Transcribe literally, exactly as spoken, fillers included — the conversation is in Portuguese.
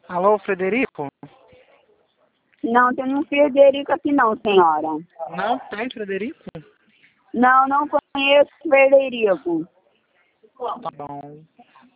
Alô, Frederico? Não, tem um Frederico aqui não, senhora. Não tem, Frederico? Não, não conheço Frederico. Tá bom.